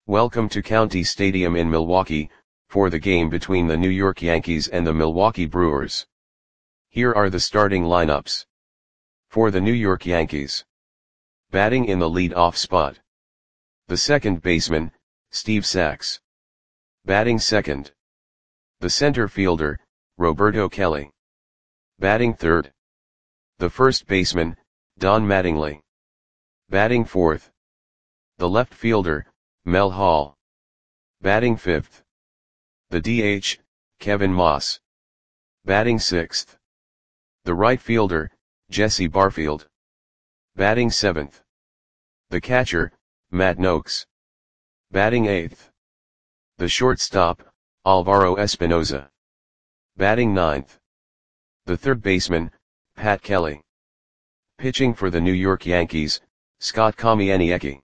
Welcome to County Stadium in Milwaukee, for the game between the New York Yankees and the Milwaukee Brewers. Here are the starting lineups. For the New York Yankees. Batting in the lead-off spot. The second baseman, Steve Sax. Batting second. The center fielder, Roberto Kelly. Batting third. The first baseman, Don Mattingly. Batting fourth. The left fielder, Mel Hall. Batting fifth. The DH, Kevin Moss. Batting sixth. The right fielder, Jesse Barfield. Batting seventh. The catcher, Matt Noakes. Batting eighth. The shortstop, Alvaro Espinoza. Batting ninth. The third baseman, Pat Kelly. Pitching for the New York Yankees, Scott Kamieniecki.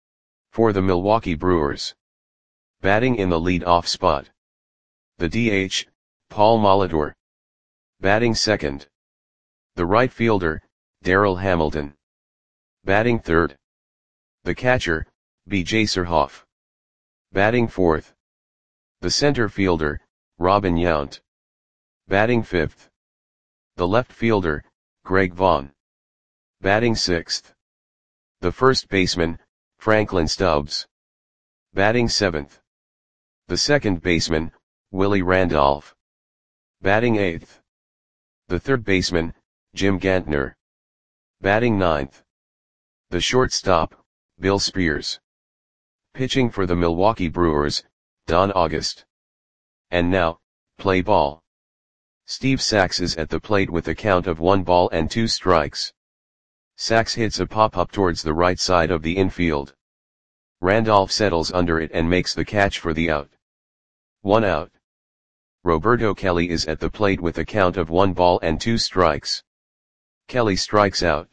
For the Milwaukee Brewers. Batting in the lead-off spot. The DH, Paul Molitor. Batting second. The right fielder, Darryl Hamilton. Batting third. The catcher, B.J. Surhoff. Batting fourth. The center fielder, Robin Yount. Batting fifth. The left fielder, Greg Vaughn. Batting sixth. The first baseman, Franklin Stubbs. Batting seventh. The second baseman, Willie Randolph. Batting eighth. The third baseman, Jim Gantner. Batting ninth. The shortstop, Bill Spears. Pitching for the Milwaukee Brewers, Don August. And now, play ball. Steve Sax is at the plate with a count of 1-2 strikes. Sax hits a pop-up towards the right side of the infield. Randolph settles under it and makes the catch for the out. 1 out. Roberto Kelly is at the plate with a count of 1-2 strikes. Kelly strikes out.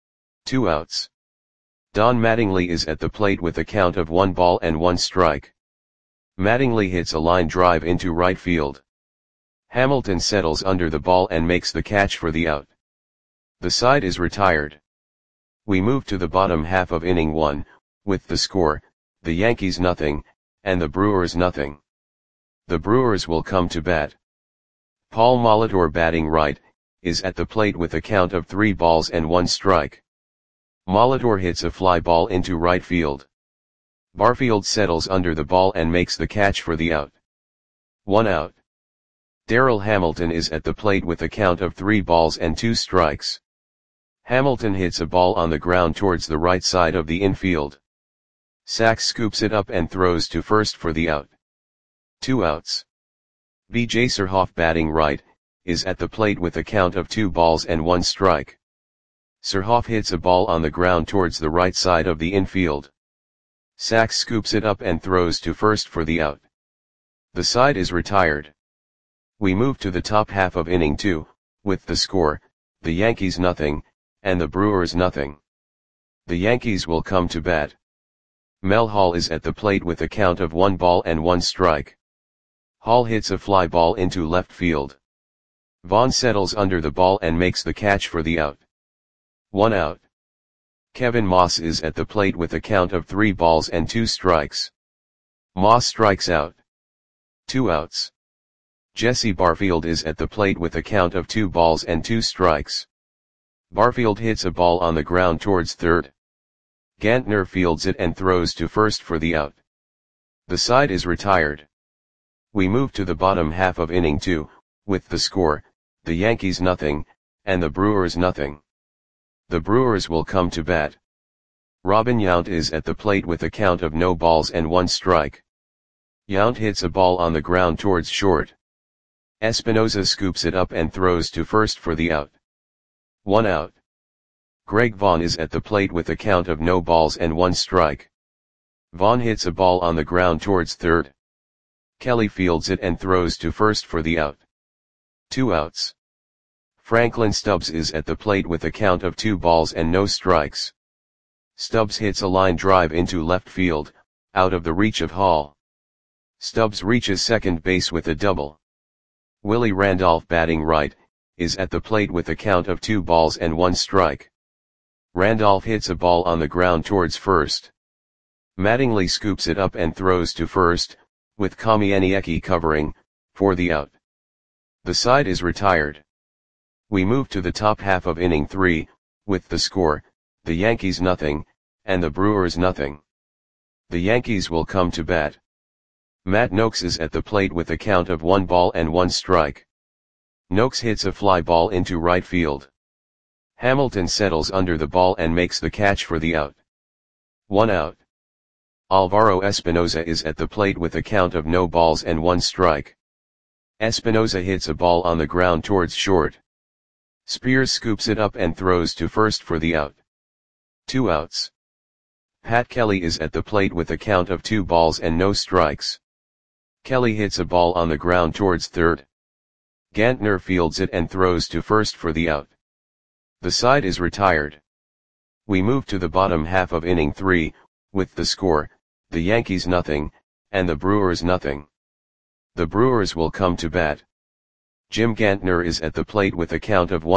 2 outs. Don Mattingly is at the plate with a count of 1-1 strike. Mattingly hits a line drive into right field. Hamilton settles under the ball and makes the catch for the out. The side is retired. We move to the bottom half of inning 1, with the score, the Yankees nothing, and the Brewers nothing. The Brewers will come to bat. Paul Molitor, batting right, is at the plate with a count of 3-1 strike. Molitor hits a fly ball into right field. Barfield settles under the ball and makes the catch for the out. 1 out. Darryl Hamilton is at the plate with a count of 3-2 strikes. Hamilton hits a ball on the ground towards the right side of the infield. Sax scoops it up and throws to first for the out. 2 outs. B.J. Surhoff, batting right, is at the plate with a count of 2-1 strike. Surhoff hits a ball on the ground towards the right side of the infield. Sax scoops it up and throws to first for the out. The side is retired. We move to the top half of inning 2, with the score, the Yankees nothing, and the Brewers nothing. The Yankees will come to bat. Mel Hall is at the plate with a count of 1-1 strike. Hall hits a fly ball into left field. Vaughn settles under the ball and makes the catch for the out. 1 out. Kevin Moss is at the plate with a count of 3-2 strikes. Moss strikes out. 2 outs. Jesse Barfield is at the plate with a count of 2-2 strikes. Barfield hits a ball on the ground towards third. Gantner fields it and throws to first for the out. The side is retired. We move to the bottom half of inning 2, with the score, the Yankees nothing, and the Brewers nothing. The Brewers will come to bat. Robin Yount is at the plate with a count of 0-1 strike. Yount hits a ball on the ground towards short. Espinoza scoops it up and throws to first for the out. 1 out. Greg Vaughn is at the plate with a count of 0-1 strike. Vaughn hits a ball on the ground towards third. Kelly fields it and throws to first for the out. 2 outs. Franklin Stubbs is at the plate with a count of 2-0 strikes. Stubbs hits a line drive into left field, out of the reach of Hall. Stubbs reaches second base with a double. Willie Randolph, batting right, is at the plate with a count of 2-1 strike. Randolph hits a ball on the ground towards first. Mattingly scoops it up and throws to first, with Kamieniecki covering, for the out. The side is retired. We move to the top half of inning 3, with the score, the Yankees nothing, and the Brewers nothing. The Yankees will come to bat. Matt Nokes is at the plate with a count of 1-1 Nokes hits a fly ball into right field. Hamilton settles under the ball and makes the catch for the out. 1 out. Alvaro Espinoza is at the plate with a count of 0-1. Espinoza hits a ball on the ground towards short. Spears scoops it up and throws to first for the out. 2 outs. Pat Kelly is at the plate with a count of 2-0. Kelly hits a ball on the ground towards third. Gantner fields it and throws to first for the out. The side is retired. We move to the bottom half of inning 3, with the score, the Yankees nothing, and the Brewers nothing. The Brewers will come to bat. Jim Gantner is at the plate with a count of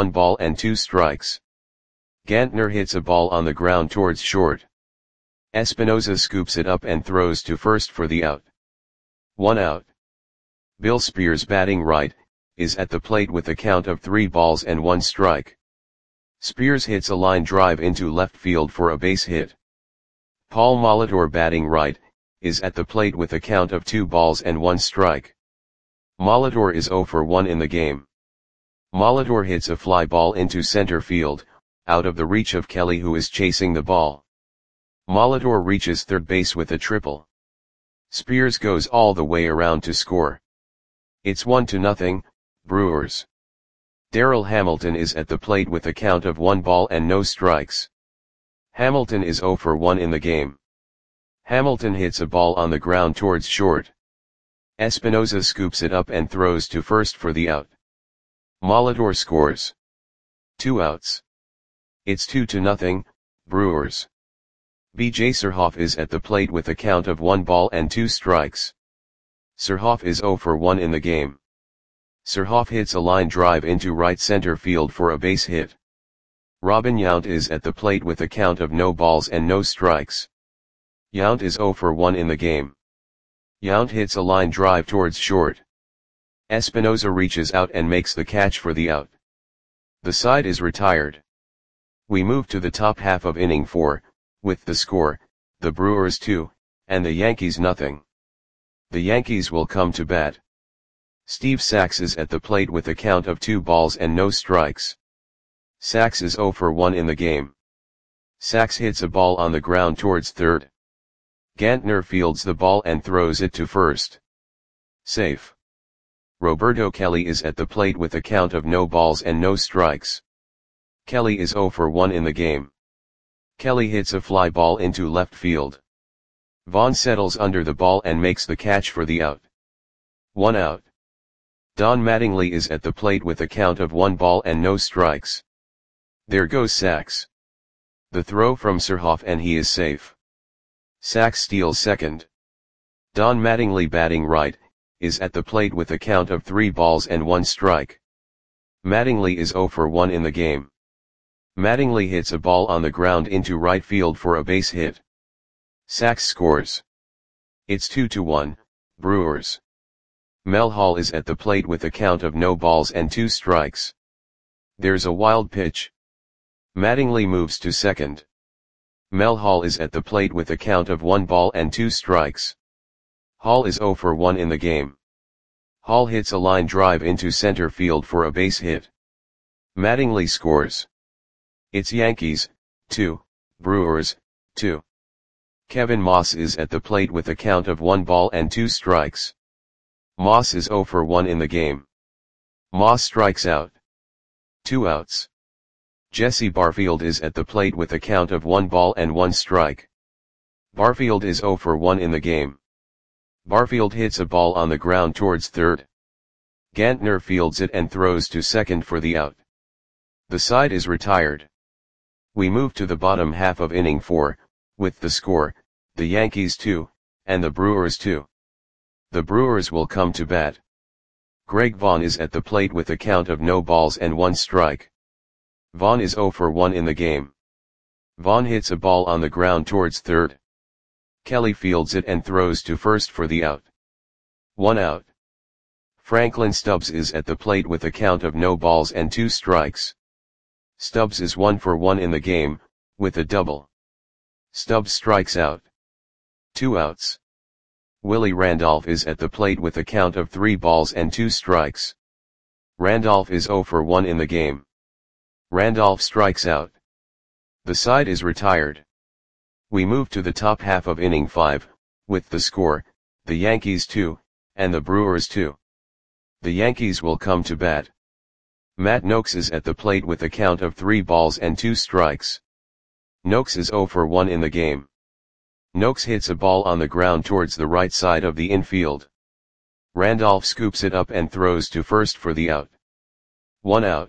1-2. Gantner hits a ball on the ground towards short. Espinoza scoops it up and throws to first for the out. 1 out. Bill Spears, batting right, is at the plate with a count of 3-1. Spears hits a line drive into left field for a base hit. Paul Molitor, batting right, is at the plate with a count of 2-1. Molitor is 0 for 1 in the game. Molitor hits a fly ball into center field, out of the reach of Kelly, who is chasing the ball. Molitor reaches third base with a triple. Spears goes all the way around to score. It's 1-0, Brewers. Darrell Hamilton is at the plate with a count of 1-0. Hamilton is 0 for 1 in the game. Hamilton hits a ball on the ground towards short. Espinoza scoops it up and throws to first for the out. Molitor scores. 2 outs. It's 2-0, Brewers. B.J. Surhoff is at the plate with a count of 1-2. Surhoff is 0 for 1 in the game. Surhoff hits a line drive into right center field for a base hit. Robin Yount is at the plate with a count of 0-0. Yount is 0 for 1 in the game. Yount hits a line drive towards short. Espinoza reaches out and makes the catch for the out. The side is retired. We move to the top half of inning 4, with the score, the Brewers 2, and the Yankees nothing. The Yankees will come to bat. Steve Sax is at the plate with a count of 2-0. Sax is 0 for 1 in the game. Sax hits a ball on the ground towards third. Gantner fields the ball and throws it to first. Safe. Roberto Kelly is at the plate with a count of 0-0. Kelly is 0 for 1 in the game. Kelly hits a fly ball into left field. Vaughn settles under the ball and makes the catch for the out. 1 out. Don Mattingly is at the plate with a count of 1-0. There goes Sax. The throw from Surhoff and he is safe. Sax steals second. Don Mattingly, batting right, is at the plate with a count of 3-1. Mattingly is 0 for 1 in the game. Mattingly hits a ball on the ground into right field for a base hit. Sax scores. It's 2-1, Brewers. Mel Hall is at the plate with a count of 0-2. There's a wild pitch. Mattingly moves to second. Mel Hall is at the plate with a count of 1-2. Hall is 0 for 1 in the game. Hall hits a line drive into center field for a base hit. Mattingly scores. It's Yankees, 2, Brewers, 2. Kevin Moss is at the plate with a count of 1-2. Moss is 0 for 1 in the game. Moss strikes out. 2 outs. Jesse Barfield is at the plate with a count of 1-1. Barfield is 0 for 1 in the game. Barfield hits a ball on the ground towards third. Gantner fields it and throws to second for the out. The side is retired. We move to the bottom half of inning 4, with the score, the Yankees 2, and the Brewers 2. The Brewers will come to bat. Greg Vaughn is at the plate with a count of 0-1. Vaughn is 0 for 1 in the game. Vaughn hits a ball on the ground towards third. Kelly fields it and throws to first for the out. 1 out. Franklin Stubbs is at the plate with a count of no balls and 2 strikes. Stubbs is 1 for 1 in the game, with a double. Stubbs strikes out. 2 outs. Willie Randolph is at the plate with a count of 3 balls and 2 strikes. Randolph is 0 for 1 in the game. Randolph strikes out. The side is retired. We move to the top half of inning 5, with the score, the Yankees 2, and the Brewers 2. The Yankees will come to bat. Matt Noakes is at the plate with a count of 3 balls and 2 strikes. Noakes is 0 for 1 in the game. Noakes hits a ball on the ground towards the right side of the infield. Randolph scoops it up and throws to first for the out. 1 out.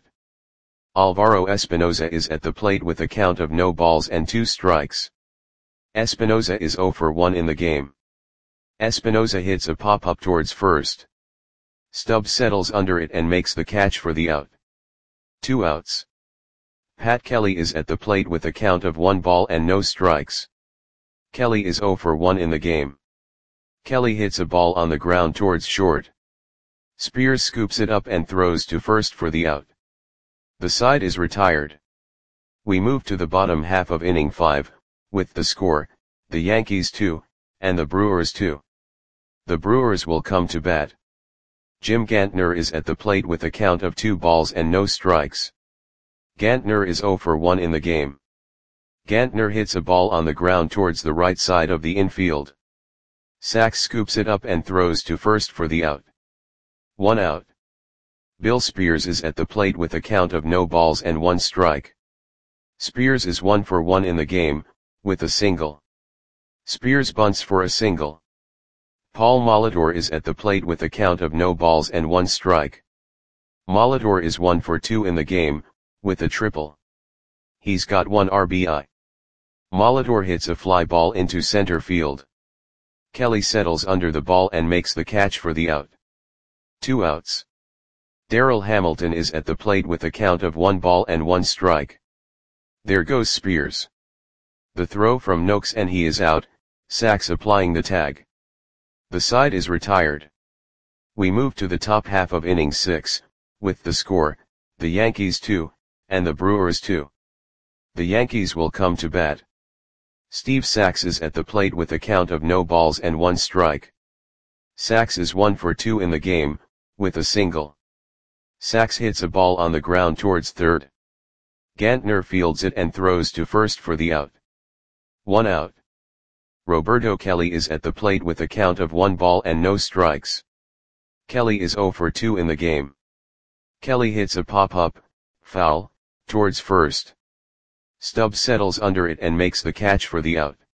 Alvaro Espinoza is at the plate with a count of no balls and 2 strikes. Espinoza is 0 for 1 in the game. Espinoza hits a pop-up towards first. Stubbs settles under it and makes the catch for the out. 2 outs. Pat Kelly is at the plate with a count of 1 ball and no strikes. Kelly is 0 for 1 in the game. Kelly hits a ball on the ground towards short. Spears scoops it up and throws to first for the out. The side is retired. We move to the bottom half of inning 5, with the score, the Yankees 2, and the Brewers 2. The Brewers will come to bat. Jim Gantner is at the plate with a count of 2 balls and no strikes. Gantner is 0 for 1 in the game. Gantner hits a ball on the ground towards the right side of the infield. Sachs scoops it up and throws to first for the out. 1 out. Bill Spears is at the plate with a count of no balls and 1 strike. Spears is 1 for 1 in the game, with a single. Spears bunts for a single. Paul Molitor is at the plate with a count of no balls and 1 strike. Molitor is 1 for 2 in the game, with a triple. He's got 1 RBI. Molitor hits a fly ball into center field. Kelly settles under the ball and makes the catch for the out. 2 outs. Darrell Hamilton is at the plate with a count of 1 ball and 1 strike. There goes Spears. The throw from Noakes and he is out, Sachs applying the tag. The side is retired. We move to the top half of inning 6, with the score, the Yankees 2, and the Brewers 2. The Yankees will come to bat. Steve Sachs is at the plate with a count of no balls and 1 strike. Sachs is 1 for 2 in the game, with a single. Sachs hits a ball on the ground towards third. Gantner fields it and throws to first for the out. 1 out. Roberto Kelly is at the plate with a count of 1 ball and no strikes. Kelly is 0 for 2 in the game. Kelly hits a pop-up, foul, towards first. Stubbs settles under it and makes the catch for the out.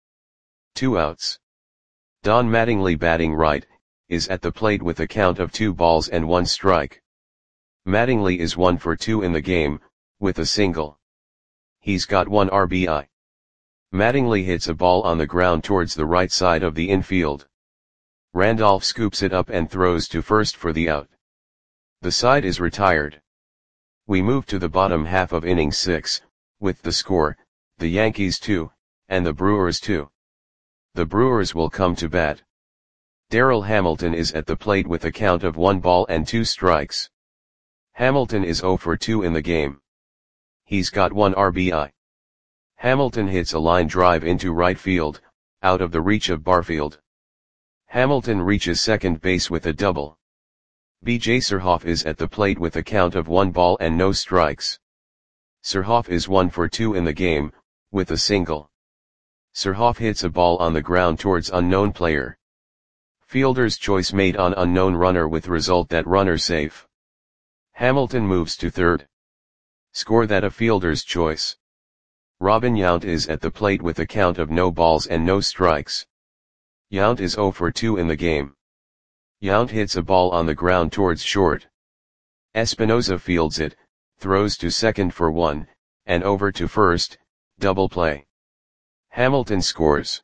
2 outs. Don Mattingly, batting right, is at the plate with a count of 2 balls and 1 strike. Mattingly is 1 for 2 in the game, with a single. He's got 1 RBI. Mattingly hits a ball on the ground towards the right side of the infield. Randolph scoops it up and throws to first for the out. The side is retired. We move to the bottom half of inning 6, with the score, the Yankees 2, and the Brewers 2. The Brewers will come to bat. Darrell Hamilton is at the plate with a count of 1 ball and 2 strikes. Hamilton is 0 for 2 in the game. He's got 1 RBI. Hamilton hits a line drive into right field, out of the reach of Barfield. Hamilton reaches second base with a double. B.J. Surhoff is at the plate with a count of 1 ball and no strikes. Surhoff is 1 for 2 in the game, with a single. Surhoff hits a ball on the ground towards unknown player. Fielder's choice made on unknown runner with result that runner safe. Hamilton moves to third. Score that a fielder's choice. Robin Yount is at the plate with a count of no balls and no strikes. Yount is 0 for 2 in the game. Yount hits a ball on the ground towards short. Espinoza fields it, throws to second for 1, and over to first, double play. Hamilton scores.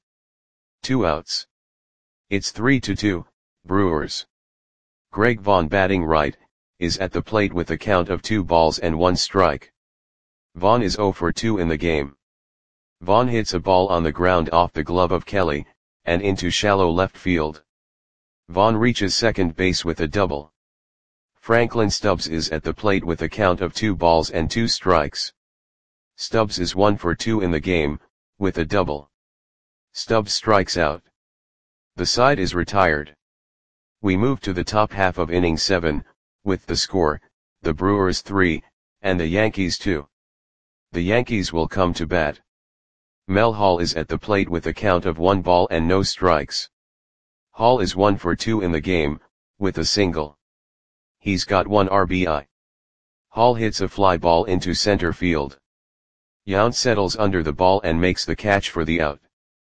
2 outs. It's 3-2, Brewers. Greg Vaughn, batting right, is at the plate with a count of 2 balls and 1 strike. Vaughn is 0 for 2 in the game. Vaughn hits a ball on the ground off the glove of Kelly, and into shallow left field. Vaughn reaches second base with a double. Franklin Stubbs is at the plate with a count of 2 balls and 2 strikes. Stubbs is 1 for 2 in the game, with a double. Stubbs strikes out. The side is retired. We move to the top half of inning 7, with the score, the Brewers 3, and the Yankees 2. The Yankees will come to bat. Mel Hall is at the plate with a count of 1 ball and no strikes. Hall is 1 for 2 in the game, with a single. He's got 1 RBI. Hall hits a fly ball into center field. Yount settles under the ball and makes the catch for the out.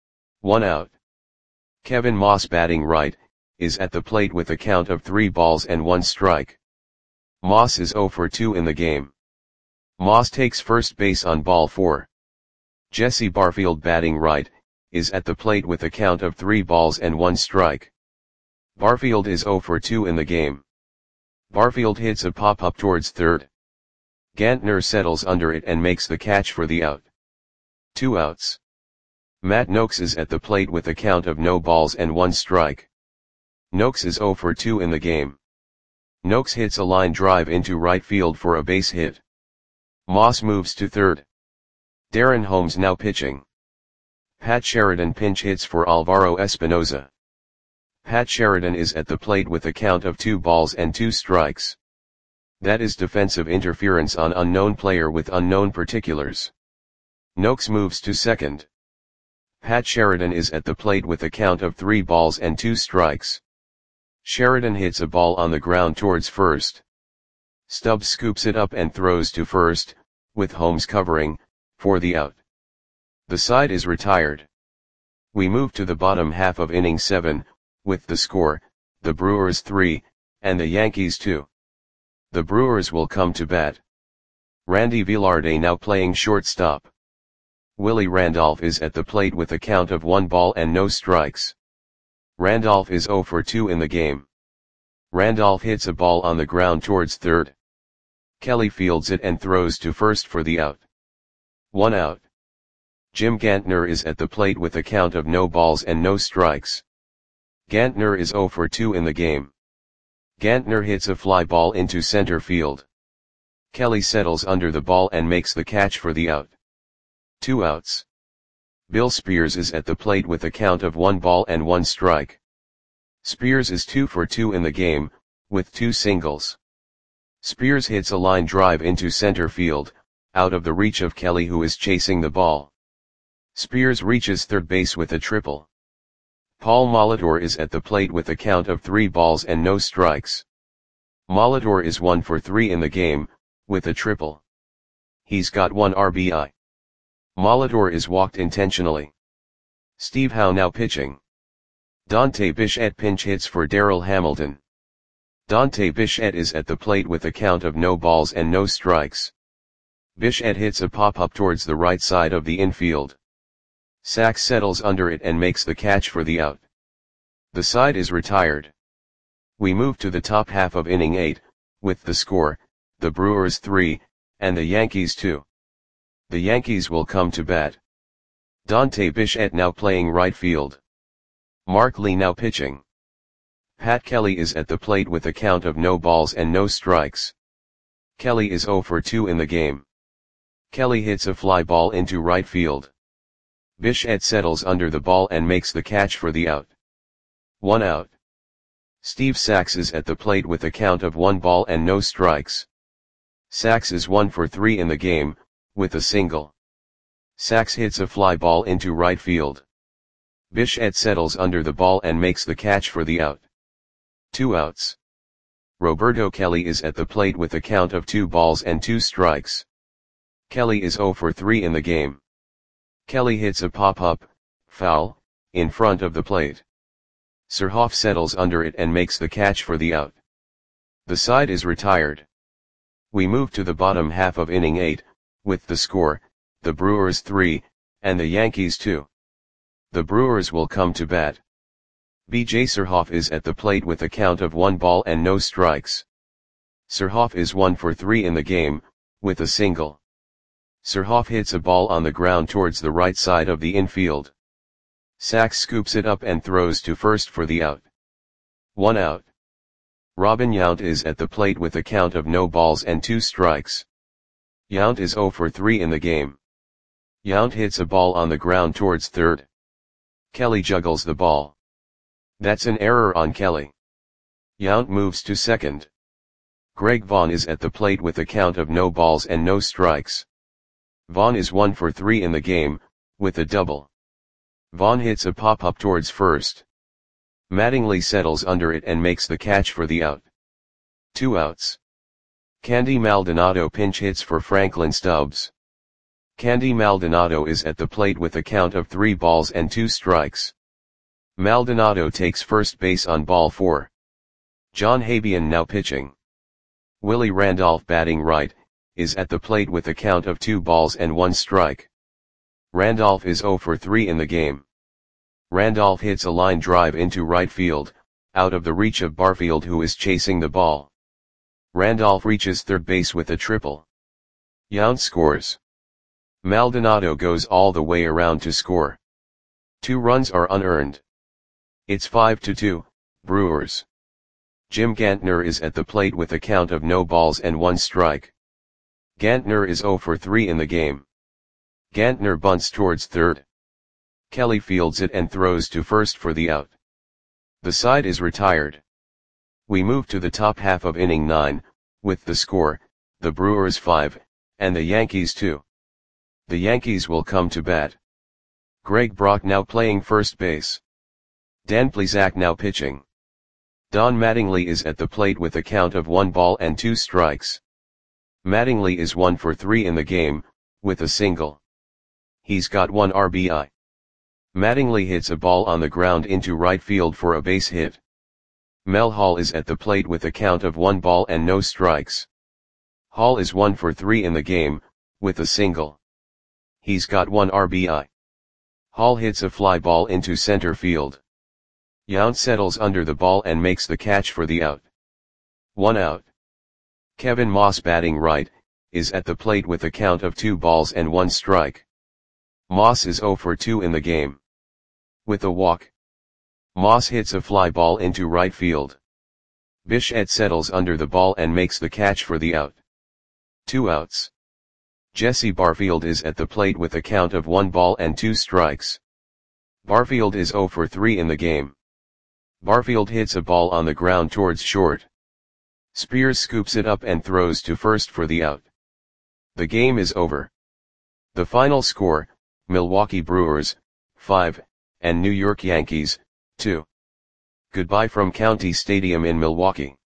1 out. Kevin Moss, batting right, is at the plate with a count of 3 balls and 1 strike. Moss is 0 for 2 in the game. Moss takes first base on ball 4. Jesse Barfield, batting right, is at the plate with a count of 3 balls and 1 strike. Barfield is 0 for 2 in the game. Barfield hits a pop-up towards third. Gantner settles under it and makes the catch for the out. 2 outs. Matt Noakes is at the plate with a count of no balls and 1 strike. Noakes is 0 for 2 in the game. Noakes hits a line drive into right field for a base hit. Moss moves to third. Darren Holmes now pitching. Pat Sheridan pinch hits for Alvaro Espinoza. Pat Sheridan is at the plate with a count of 2 balls and 2 strikes. That is defensive interference on unknown player with unknown particulars. Noakes moves to second. Pat Sheridan is at the plate with a count of 3 balls and 2 strikes. Sheridan hits a ball on the ground towards first. Stubbs scoops it up and throws to first, with Holmes covering, for the out. The side is retired. We move to the bottom half of inning 7, with the score, the Brewers 3, and the Yankees 2. The Brewers will come to bat. Randy Velarde now playing shortstop. Willie Randolph is at the plate with a count of 1 ball and no strikes. Randolph is 0 for 2 in the game. Randolph hits a ball on the ground towards third. Kelly fields it and throws to first for the out. 1 out. Jim Gantner is at the plate with a count of no balls and no strikes. Gantner is 0 for 2 in the game. Gantner hits a fly ball into center field. Kelly settles under the ball and makes the catch for the out. 2 outs. Bill Spears is at the plate with a count of 1 ball and 1 strike. Spears is 2 for 2 in the game, with 2 singles. Spears hits a line drive into center field, out of the reach of Kelly, who is chasing the ball. Spears reaches third base with a triple. Paul Molitor is at the plate with a count of 3 balls and no strikes. Molitor is 1 for 3 in the game, with a triple. He's got 1 RBI. Molitor is walked intentionally. Steve Howe now pitching. Dante Bichette pinch hits for Darryl Hamilton. Dante Bichette is at the plate with a count of no balls and no strikes. Bichette hits a pop-up towards the right side of the infield. Sachs settles under it and makes the catch for the out. The side is retired. We move to the top half of inning 8, with the score, the Brewers 3, and the Yankees 2. The Yankees will come to bat. Dante Bichette now playing right field. Mark Lee now pitching. Pat Kelly is at the plate with a count of no balls and no strikes. Kelly is 0 for 2 in the game. Kelly hits a fly ball into right field. Bichette settles under the ball and makes the catch for the out. 1 out. Steve Sachs is at the plate with a count of 1 ball and no strikes. Sachs is 1 for 3 in the game, with a single. Sachs hits a fly ball into right field. Bichette settles under the ball and makes the catch for the out. 2 outs. Roberto Kelly is at the plate with a count of 2 balls and 2 strikes. Kelly is 0 for 3 in the game. Kelly hits a pop-up, foul, in front of the plate. Surhoff settles under it and makes the catch for the out. The side is retired. We move to the bottom half of inning 8, with the score, the Brewers 3, and the Yankees 2. The Brewers will come to bat. B.J. Surhoff is at the plate with a count of 1 ball and no strikes. Surhoff is 1 for 3 in the game, with a single. Surhoff hits a ball on the ground towards the right side of the infield. Sachs scoops it up and throws to first for the out. 1 out. Robin Yount is at the plate with a count of no balls and 2 strikes. Yount is 0 for 3 in the game. Yount hits a ball on the ground towards third. Kelly juggles the ball. That's an error on Kelly. Yount moves to second. Greg Vaughn is at the plate with a count of no balls and no strikes. Vaughn is 1 for 3 in the game, with a double. Vaughn hits a pop-up towards first. Mattingly settles under it and makes the catch for the out. 2 outs. Candy Maldonado pinch hits for Franklin Stubbs. Candy Maldonado is at the plate with a count of 3 balls and 2 strikes. Maldonado takes first base on ball 4. John Habian now pitching. Willie Randolph batting right, is at the plate with a count of 2 balls and 1 strike. Randolph is 0 for 3 in the game. Randolph hits a line drive into right field, out of the reach of Barfield who is chasing the ball. Randolph reaches third base with a triple. Yount scores. Maldonado goes all the way around to score. 2 runs are unearned. It's 5-2, Brewers. Jim Gantner is at the plate with a count of no balls and 1 strike. Gantner is 0 for 3 in the game. Gantner bunts towards third. Kelly fields it and throws to first for the out. The side is retired. We move to the top half of inning 9, with the score, the Brewers 5, and the Yankees 2. The Yankees will come to bat. Greg Brock now playing first base. Dan Plesac now pitching. Don Mattingly is at the plate with a count of 1 ball and 2 strikes. Mattingly is 1 for 3 in the game, with a single. He's got 1 RBI. Mattingly hits a ball on the ground into right field for a base hit. Mel Hall is at the plate with a count of 1 ball and no strikes. Hall is 1 for 3 in the game, with a single. He's got 1 RBI. Hall hits a fly ball into center field. Yount settles under the ball and makes the catch for the out. 1 out. Kevin Moss batting right, is at the plate with a count of 2 balls and 1 strike. Moss is 0 for 2 in the game. With a walk. Moss hits a fly ball into right field. Bichette settles under the ball and makes the catch for the out. 2 outs. Jesse Barfield is at the plate with a count of 1 ball and 2 strikes. Barfield is 0 for 3 in the game. Barfield hits a ball on the ground towards short. Spears scoops it up and throws to first for the out. The game is over. The final score, Milwaukee Brewers, 5, and New York Yankees, 2. Goodbye from County Stadium in Milwaukee.